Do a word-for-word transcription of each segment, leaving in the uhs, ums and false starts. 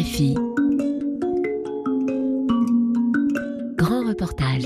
F I. Grand reportage.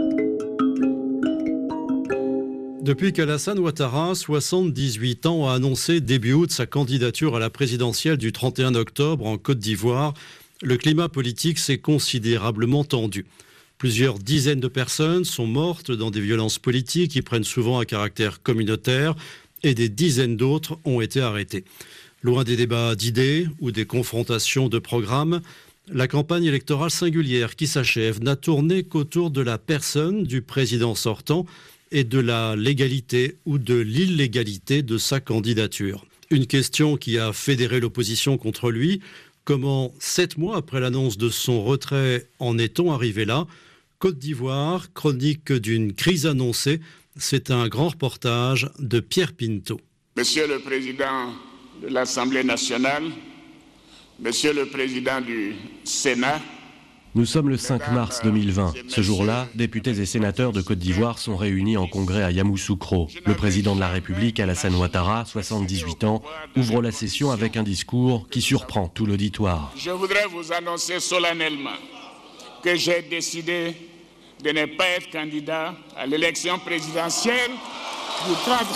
Depuis qu'Alassane Ouattara, soixante-dix-huit ans, a annoncé début août sa candidature à la présidentielle du trente et un octobre en Côte d'Ivoire, le climat politique s'est considérablement tendu. Plusieurs dizaines de personnes sont mortes dans des violences politiques qui prennent souvent un caractère communautaire et des dizaines d'autres ont été arrêtées. Loin des débats d'idées ou des confrontations de programmes, la campagne électorale singulière qui s'achève n'a tourné qu'autour de la personne du président sortant et de la légalité ou de l'illégalité de sa candidature. Une question qui a fédéré l'opposition contre lui. Comment, sept mois après l'annonce de son retrait, en est-on arrivé là ? Côte d'Ivoire, chronique d'une crise annoncée. C'est un grand reportage de Pierre Pinto. Monsieur le Président de l'Assemblée nationale, Monsieur le Président du Sénat. Nous sommes le cinq mars deux mille vingt. Ce jour-là, députés et sénateurs de Côte d'Ivoire sont réunis en congrès à Yamoussoukro. Le président de la République, Alassane Ouattara, soixante-dix-huit ans, ouvre la session avec un discours qui surprend tout l'auditoire. Je voudrais vous annoncer solennellement que j'ai décidé de ne pas être candidat à l'élection présidentielle du trente...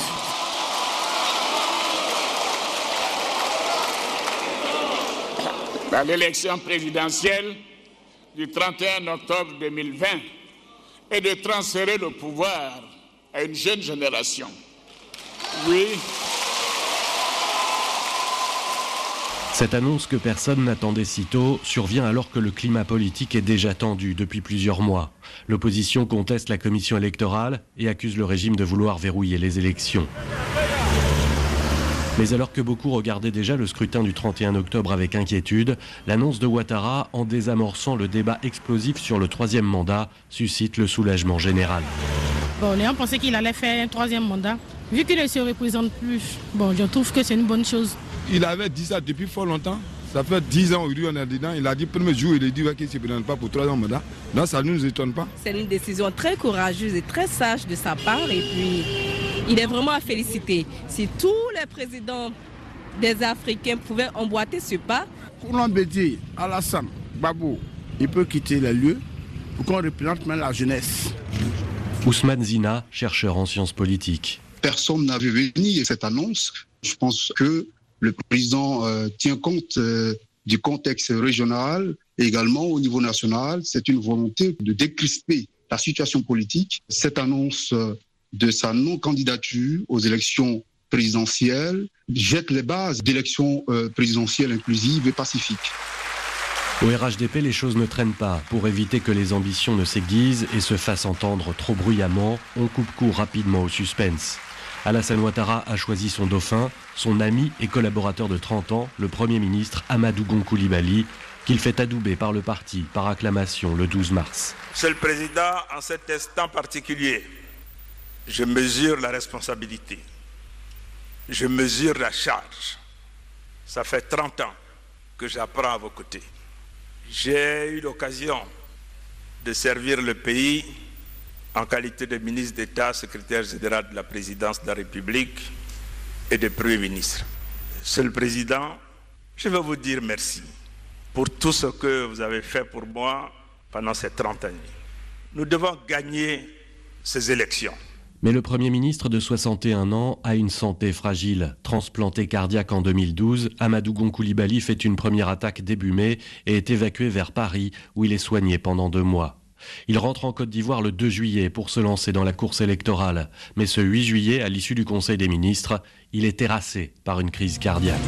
à l'élection présidentielle du trente et un octobre deux mille vingt et de transférer le pouvoir à une jeune génération. Oui. Cette annonce que personne n'attendait si tôt survient alors que le climat politique est déjà tendu depuis plusieurs mois. L'opposition conteste la commission électorale et accuse le régime de vouloir verrouiller les élections. Mais alors que beaucoup regardaient déjà le scrutin du trente et un octobre avec inquiétude, l'annonce de Ouattara, en désamorçant le débat explosif sur le troisième mandat, suscite le soulagement général. Bon, les gens pensaient qu'il allait faire un troisième mandat. Vu qu'il ne se représente plus, bon, je trouve que c'est une bonne chose. Il avait dit ça depuis fort longtemps. Ça fait dix ans aujourd'hui on est dedans. Il a dit premier jour, il a dit qu'il ne se présente pas pour troisième mandat. Donc ça ne nous étonne pas. C'est une décision très courageuse et très sage de sa part. Et puis, il est vraiment à féliciter. Si tous les présidents des Africains pouvaient emboîter ce pas. Pour l'embêter, Alassane Gbagbo, il peut quitter les lieux pour qu'on représente même la jeunesse. Ousmane Zina, chercheur en sciences politiques. Personne n'a vu venir cette annonce. Je pense que le président euh, tient compte euh, du contexte régional et également au niveau national. C'est une volonté de décrisper la situation politique. Cette annonce euh, de sa non-candidature aux élections présidentielles jette les bases d'élections euh, présidentielles inclusives et pacifiques. Au R H D P, les choses ne traînent pas. Pour éviter que les ambitions ne s'aiguisent et se fassent entendre trop bruyamment, on coupe court rapidement au suspense. Alassane Ouattara a choisi son dauphin, son ami et collaborateur de trente ans, le Premier ministre Amadou Gon Coulibaly, qu'il fait adouber par le parti par acclamation le douze mars. Monsieur le Président, en cet instant particulier, je mesure la responsabilité, je mesure la charge. Ça fait trente ans que j'apprends à vos côtés. J'ai eu l'occasion de servir le pays en qualité de ministre d'État, secrétaire général de la présidence de la République et de Premier ministre. Monsieur le Président, je veux vous dire merci pour tout ce que vous avez fait pour moi pendant ces trente années. Nous devons gagner ces élections. Mais le Premier ministre de soixante et un ans a une santé fragile. Transplanté cardiaque en deux mille douze, Amadou Gon Coulibaly fait une première attaque début mai et est évacué vers Paris où il est soigné pendant deux mois. Il rentre en Côte d'Ivoire le deux juillet pour se lancer dans la course électorale. Mais ce huit juillet, à l'issue du Conseil des ministres, il est terrassé par une crise cardiaque.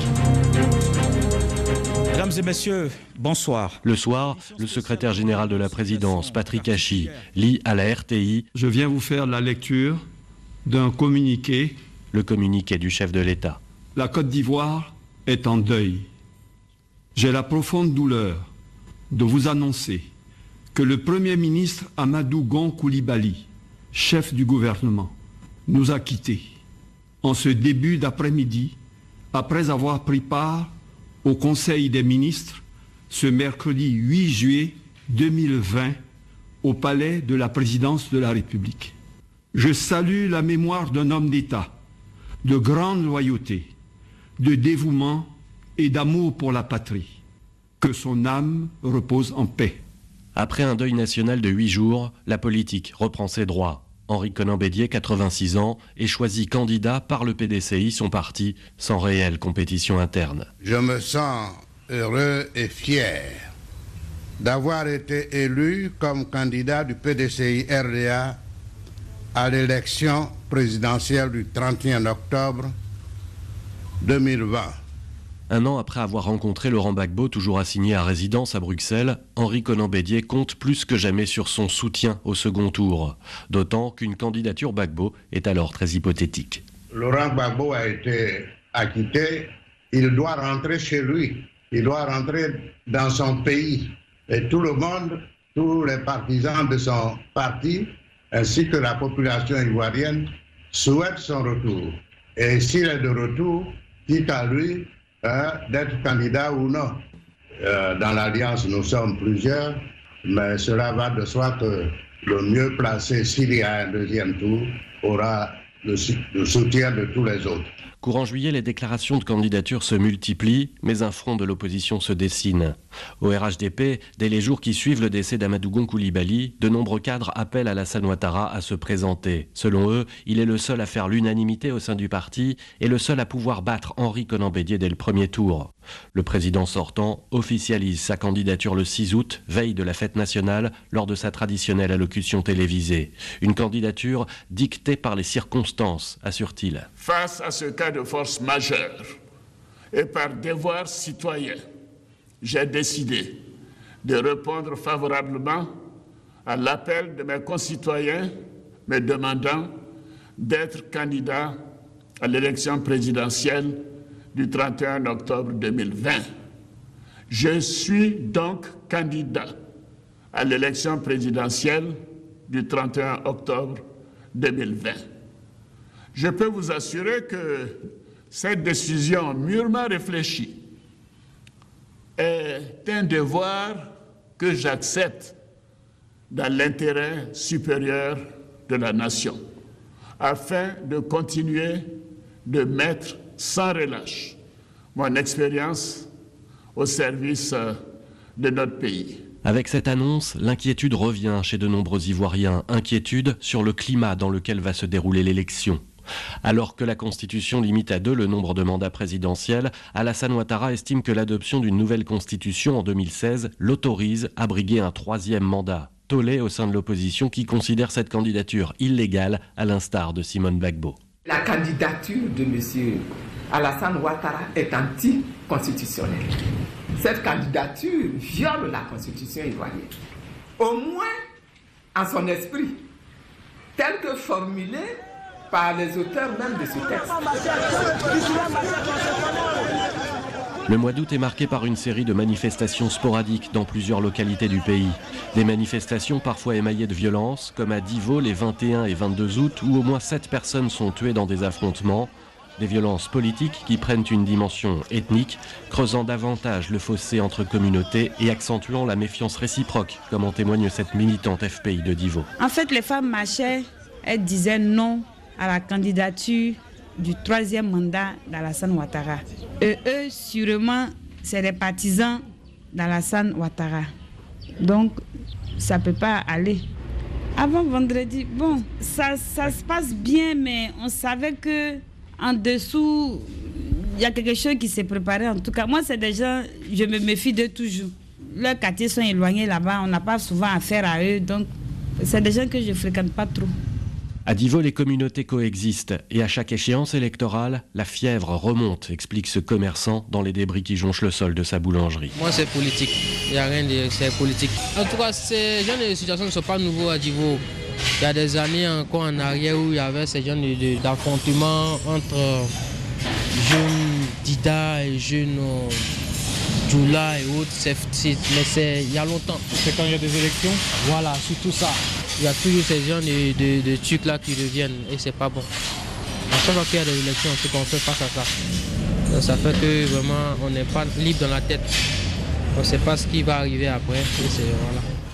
Mesdames et messieurs, bonsoir. Le soir, le secrétaire général de la présidence, Patrick Hachi, lit à la R T I. Je viens vous faire la lecture d'un communiqué. Le communiqué du chef de l'État. La Côte d'Ivoire est en deuil. J'ai la profonde douleur de vous annoncer que le Premier ministre Amadou Gon Coulibaly, chef du gouvernement, nous a quittés en ce début d'après-midi, après avoir pris part au Conseil des ministres ce mercredi huit juillet deux mille vingt au palais de la présidence de la République. Je salue la mémoire d'un homme d'État, de grande loyauté, de dévouement et d'amour pour la patrie. Que son âme repose en paix. Après un deuil national de huit jours, la politique reprend ses droits. Henri Konan Bédié, quatre-vingt-six ans, est choisi candidat par le P D C I, son parti, sans réelle compétition interne. Je me sens heureux et fier d'avoir été élu comme candidat du P D C I R D A à l'élection présidentielle du trente et un octobre deux mille vingt. Un an après avoir rencontré Laurent Gbagbo, toujours assigné à résidence à Bruxelles, Henri Konan Bédié compte plus que jamais sur son soutien au second tour. D'autant qu'une candidature Gbagbo est alors très hypothétique. Laurent Gbagbo a été acquitté, il doit rentrer chez lui, il doit rentrer dans son pays. Et tout le monde, tous les partisans de son parti, ainsi que la population ivoirienne, souhaitent son retour. Et s'il est de retour, quitte à lui hein, d'être candidat ou non. Euh, dans l'Alliance, nous sommes plusieurs, mais cela va de soi que le mieux placé, s'il y a un deuxième tour, aura le, le soutien de tous les autres. Courant juillet, les déclarations de candidature se multiplient, mais un front de l'opposition se dessine. Au R H D P, dès les jours qui suivent le décès d'Amadou Gon Coulibaly, de nombreux cadres appellent Alassane Ouattara à se présenter. Selon eux, il est le seul à faire l'unanimité au sein du parti et le seul à pouvoir battre Henri Konan Bédié dès le premier tour. Le président sortant officialise sa candidature le six août, veille de la fête nationale, lors de sa traditionnelle allocution télévisée. Une candidature dictée par les circonstances, assure-t-il. Face à ce cas de force majeure et par devoir citoyen, j'ai décidé de répondre favorablement à l'appel de mes concitoyens me demandant d'être candidat à l'élection présidentielle du trente et un octobre deux mille vingt. Je suis donc candidat à l'élection présidentielle du trente et un octobre deux mille vingt. Je peux vous assurer que cette décision mûrement réfléchie est un devoir que j'accepte dans l'intérêt supérieur de la nation, afin de continuer de mettre sans relâche mon expérience au service de notre pays. Avec cette annonce, l'inquiétude revient chez de nombreux Ivoiriens, inquiétude sur le climat dans lequel va se dérouler l'élection. Alors que la Constitution limite à deux le nombre de mandats présidentiels, Alassane Ouattara estime que l'adoption d'une nouvelle Constitution en deux mille seize l'autorise à briguer un troisième mandat. Tollé au sein de l'opposition qui considère cette candidature illégale, à l'instar de Simone Gbagbo. La candidature de M. Alassane Ouattara est anticonstitutionnelle. Cette candidature viole la Constitution ivoirienne, au moins en son esprit, tel que formulé par les auteurs même de ce texte. Le mois d'août est marqué par une série de manifestations sporadiques dans plusieurs localités du pays. Des manifestations parfois émaillées de violence, comme à Divo les vingt et un et vingt-deux août, où au moins sept personnes sont tuées dans des affrontements. Des violences politiques qui prennent une dimension ethnique, creusant davantage le fossé entre communautés et accentuant la méfiance réciproque, comme en témoigne cette militante F P I de Divo. En fait, les femmes marchaient, elles disaient non à la candidature du troisième mandat d'Alassane Ouattara. Et eux, sûrement, c'est les partisans d'Alassane Ouattara. Donc, ça ne peut pas aller. Avant vendredi, bon, ça, ça se passe bien, mais on savait que en dessous, il y a quelque chose qui s'est préparé. En tout cas, moi, c'est des gens, je me méfie d'eux toujours. Leurs quartiers sont éloignés là-bas, on n'a pas souvent affaire à eux, donc c'est des gens que je ne fréquente pas trop. À Divo, les communautés coexistent et à chaque échéance électorale, la fièvre remonte, explique ce commerçant dans les débris qui jonchent le sol de sa boulangerie. Moi, c'est politique. Il n'y a rien de... c'est politique. En tout cas, ces genres de situations ne sont pas nouveaux à Divo. Il y a des années encore en arrière où il y avait ces genres d'affrontements entre jeunes Dida et jeunes Djoula et autres. Mais c'est il y a longtemps. C'est quand il y a des élections? Voilà, surtout ça. Il y a toujours ces genres de, de, de trucs là qui reviennent et c'est pas bon. À chaque fois qu'il y a des élections, on qu'on fait face à ça. Donc ça fait que vraiment on n'est pas libre dans la tête. On ne sait pas ce qui va arriver après. Et c'est, voilà.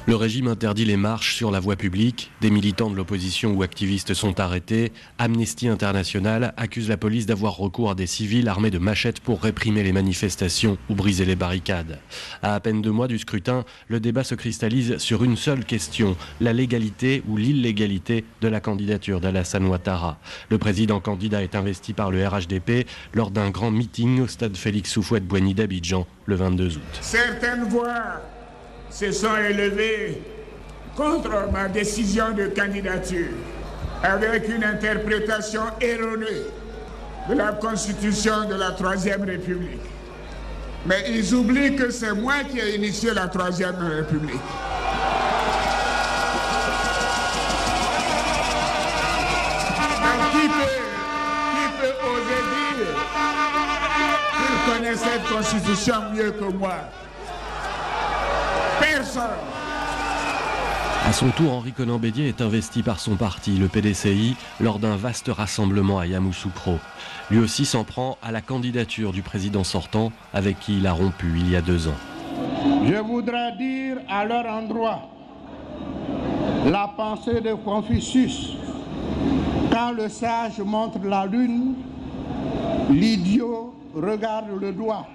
Le régime interdit les marches sur la voie publique, des militants de l'opposition ou activistes sont arrêtés. Amnesty International accuse la police d'avoir recours à des civils armés de machettes pour réprimer les manifestations ou briser les barricades. À à peine deux mois du scrutin, le débat se cristallise sur une seule question, la légalité ou l'illégalité de la candidature d'Alassane Ouattara. Le président candidat est investi par le R H D P lors d'un grand meeting au stade Félix Houphouët-Boigny d'Abidjan le vingt-deux août. Certaines voix se sont élevées contre ma décision de candidature avec une interprétation erronée de la Constitution de la Troisième République. Mais ils oublient que c'est moi qui ai initié la Troisième République. Donc, qui peut, qui peut oser dire qu'il connaît cette Constitution mieux que moi? Personne. À son tour, Henri Konan Bédié est investi par son parti, le P D C I, lors d'un vaste rassemblement à Yamoussoukro. Lui aussi s'en prend à la candidature du président sortant, avec qui il a rompu il y a deux ans. Je voudrais dire à leur endroit la pensée de Confucius. Quand le sage montre la lune, l'idiot regarde le doigt.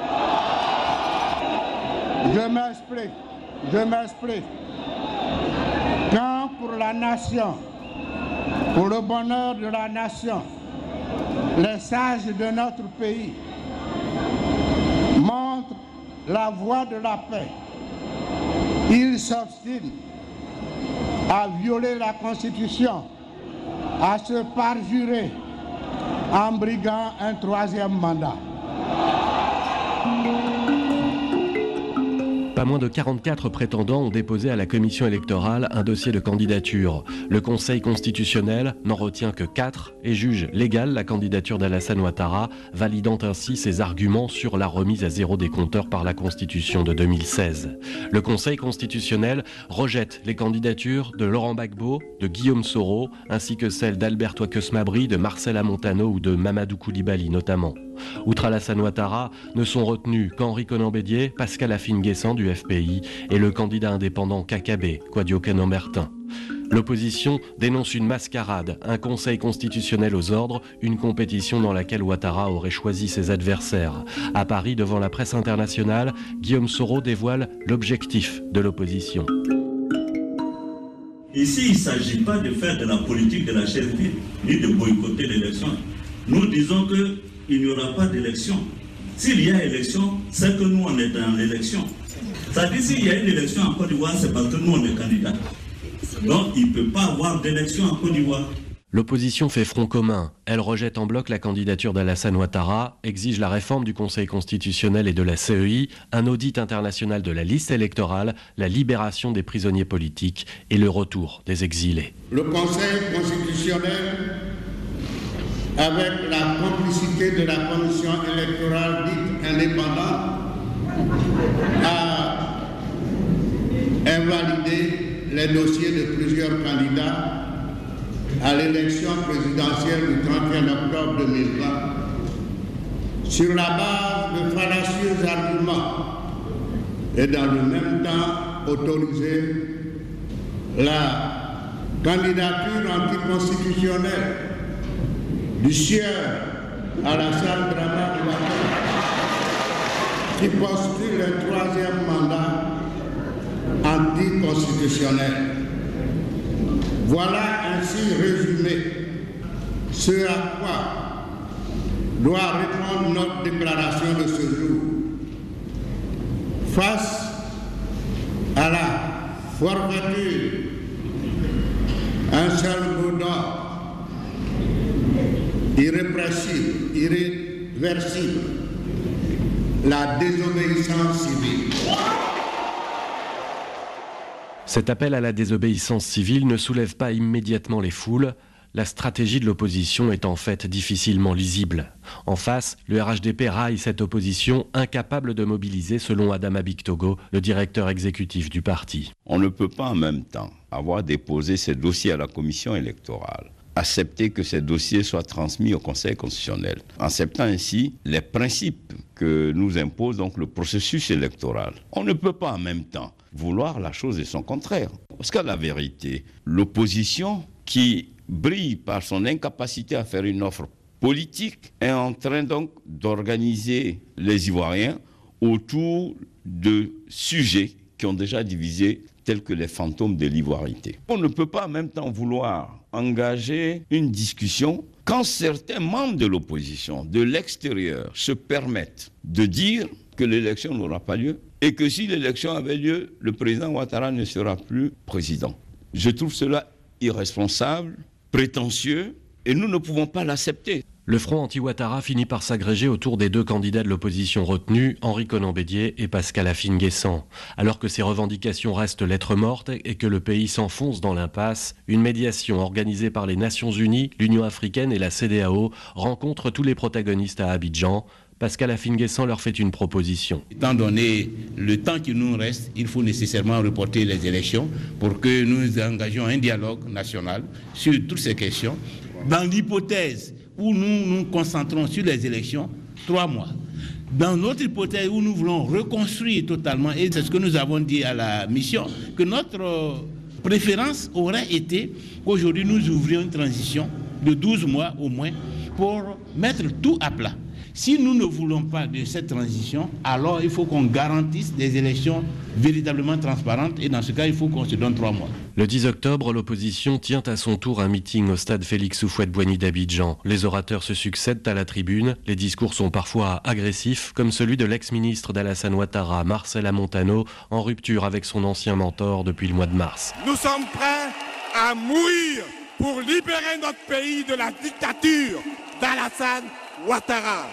Je m'explique, je m'explique. Quand pour la nation, pour le bonheur de la nation, les sages de notre pays montrent la voie de la paix, ils s'obstinent à violer la Constitution, à se parjurer en briguant un troisième mandat. Pas moins de quarante-quatre prétendants ont déposé à la commission électorale un dossier de candidature. Le Conseil constitutionnel n'en retient que quatre et juge légale la candidature d'Alassane Ouattara, validant ainsi ses arguments sur la remise à zéro des compteurs par la Constitution de deux mille seize. Le Conseil constitutionnel rejette les candidatures de Laurent Gbagbo, de Guillaume Soro, ainsi que celles d'Albert Ouattara, de Marcela Montano ou de Mamadou Koulibaly notamment. Outre Alassane Ouattara, ne sont retenus qu'Henri Konan Bédié, Pascal Afine-Guessant du F P I et le candidat indépendant Kakabe, Kwadio Kenan-Bertin. L'opposition dénonce une mascarade, un conseil constitutionnel aux ordres, une compétition dans laquelle Ouattara aurait choisi ses adversaires. À Paris, devant la presse internationale, Guillaume Soro dévoile l'objectif de l'opposition. Ici, il ne s'agit pas de faire de la politique de la chaise vide, ni de boycotter l'élection. Nous disons qu'il n'y aura pas d'élection. S'il y a élection, c'est que nous, on est dans l'élection. C'est-à-dire, s'il y a une élection en Côte d'Ivoire, c'est parce que nous, on est candidats. Donc, il ne peut pas avoir d'élection en Côte d'Ivoire. L'opposition fait front commun. Elle rejette en bloc la candidature d'Alassane Ouattara, exige la réforme du Conseil constitutionnel et de la C E I, un audit international de la liste électorale, la libération des prisonniers politiques et le retour des exilés. Le Conseil constitutionnel, avec la complicité de la commission électorale dite indépendante, a invalidé les dossiers de plusieurs candidats à l'élection présidentielle du trente et un octobre deux mille vingt sur la base de fallacieux arguments et dans le même temps autoriser la candidature anticonstitutionnelle du sieur Alassane Dramane Ouattara qui postule un troisième mandat anticonstitutionnel. Voilà ainsi résumé ce à quoi doit répondre notre déclaration de ce jour. Face à la forfaiture, un seul mot d'ordre, irrépressible, irréversible, la désobéissance civile. Cet appel à la désobéissance civile ne soulève pas immédiatement les foules. La stratégie de l'opposition est en fait difficilement lisible. En face, le R H D P raille cette opposition, incapable de mobiliser, selon Adama Bictogo, le directeur exécutif du parti. On ne peut pas en même temps avoir déposé ces dossiers à la commission électorale, accepter que ces dossiers soient transmis au Conseil constitutionnel, en acceptant ainsi les principes que nous impose donc le processus électoral. On ne peut pas en même temps vouloir la chose et son contraire. Parce qu'à la vérité, l'opposition qui brille par son incapacité à faire une offre politique est en train donc d'organiser les Ivoiriens autour de sujets qui ont déjà divisé, tels que les fantômes de l'ivoirité. On ne peut pas en même temps vouloir engager une discussion quand certains membres de l'opposition, de l'extérieur, se permettent de dire que l'élection n'aura pas lieu et que si l'élection avait lieu, le président Ouattara ne sera plus président. Je trouve cela irresponsable, prétentieux, et nous ne pouvons pas l'accepter. Le front anti-Ouattara finit par s'agréger autour des deux candidats de l'opposition retenus, Henri Konan-Bédier et Pascal Afine-Guessant. Alors que ces revendications restent lettres mortes et que le pays s'enfonce dans l'impasse, une médiation organisée par les Nations Unies, l'Union africaine et la C E D E A O rencontre tous les protagonistes à Abidjan. Pascal Afine-Guessant leur fait une proposition. Étant donné le temps qui nous reste, il faut nécessairement reporter les élections pour que nous engagions un dialogue national sur toutes ces questions. Dans l'hypothèse où nous nous concentrons sur les élections, trois mois. Dans notre hypothèse où nous voulons reconstruire totalement, et c'est ce que nous avons dit à la mission, que notre préférence aurait été qu'aujourd'hui nous ouvrions une transition de douze mois au moins pour mettre tout à plat. Si nous ne voulons pas de cette transition, alors il faut qu'on garantisse des élections véritablement transparentes et dans ce cas, il faut qu'on se donne trois mois. Le dix octobre, l'opposition tient à son tour un meeting au stade Félix Houphouët-Boigny d'Abidjan. Les orateurs se succèdent à la tribune. Les discours sont parfois agressifs, comme celui de l'ex-ministre d'Alassane Ouattara, Marcel Amontano, en rupture avec son ancien mentor depuis le mois de mars. Nous sommes prêts à mourir pour libérer notre pays de la dictature d'Alassane Ouattara.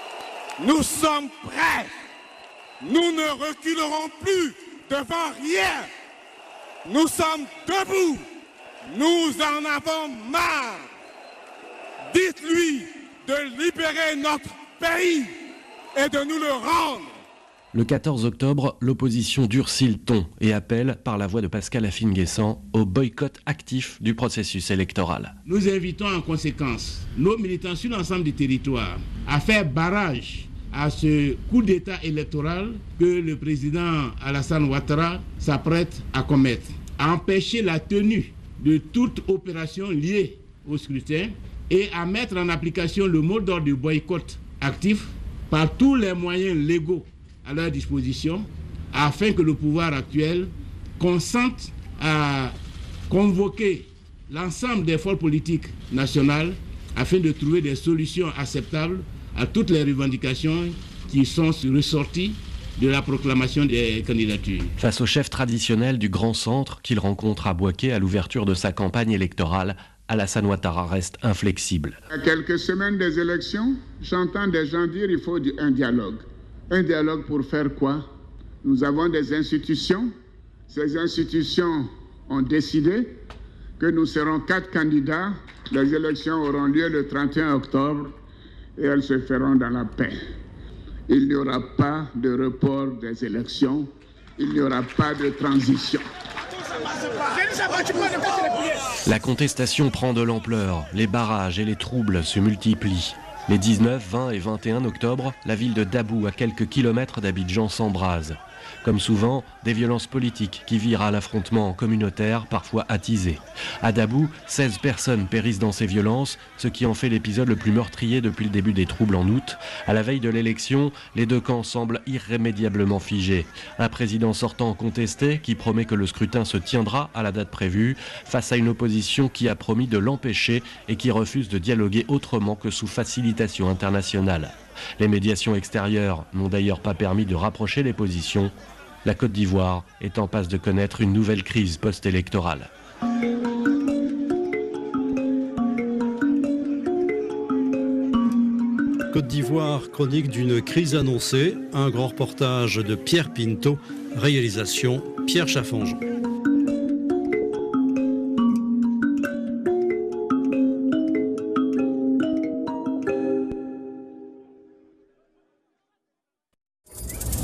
Nous sommes prêts. Nous ne reculerons plus devant rien. Nous sommes debout. Nous en avons marre. Dites-lui de libérer notre pays et de nous le rendre. Le quatorze octobre, l'opposition durcit le ton et appelle, par la voix de Pascal Afine-Guessant, au boycott actif du processus électoral. Nous invitons en conséquence nos militants sur l'ensemble du territoire à faire barrage à ce coup d'État électoral que le président Alassane Ouattara s'apprête à commettre, à empêcher la tenue de toute opération liée au scrutin et à mettre en application le mot d'ordre du boycott actif par tous les moyens légaux à leur disposition afin que le pouvoir actuel consente à convoquer l'ensemble des forces politiques nationales afin de trouver des solutions acceptables à toutes les revendications qui sont ressorties de la proclamation des candidatures. Face au chef traditionnel du Grand Centre qu'il rencontre à Bouaké à l'ouverture de sa campagne électorale, Alassane Ouattara reste inflexible. À quelques semaines des élections, j'entends des gens dire qu'il faut un dialogue. Un dialogue pour faire quoi? Nous avons des institutions. Ces institutions ont décidé que nous serons quatre candidats. Les élections auront lieu le trente et un octobre et elles se feront dans la paix. Il n'y aura pas de report des élections. Il n'y aura pas de transition. La contestation prend de l'ampleur. Les barrages et les troubles se multiplient. Les dix-neuf, vingt et vingt et un octobre, la ville de Dabou, à quelques kilomètres d'Abidjan, s'embrase. Comme souvent, des violences politiques qui virent à l'affrontement communautaire, parfois attisé. À Dabou, seize personnes périssent dans ces violences, ce qui en fait l'épisode le plus meurtrier depuis le début des troubles en août. À la veille de l'élection, les deux camps semblent irrémédiablement figés. Un président sortant contesté qui promet que le scrutin se tiendra à la date prévue, face à une opposition qui a promis de l'empêcher et qui refuse de dialoguer autrement que sous facilitation internationale. Les médiations extérieures n'ont d'ailleurs pas permis de rapprocher les positions. La Côte d'Ivoire est en passe de connaître une nouvelle crise post-électorale. Côte d'Ivoire, chronique d'une crise annoncée. Un grand reportage de Pierre Pinto, réalisation Pierre Chaffanjon.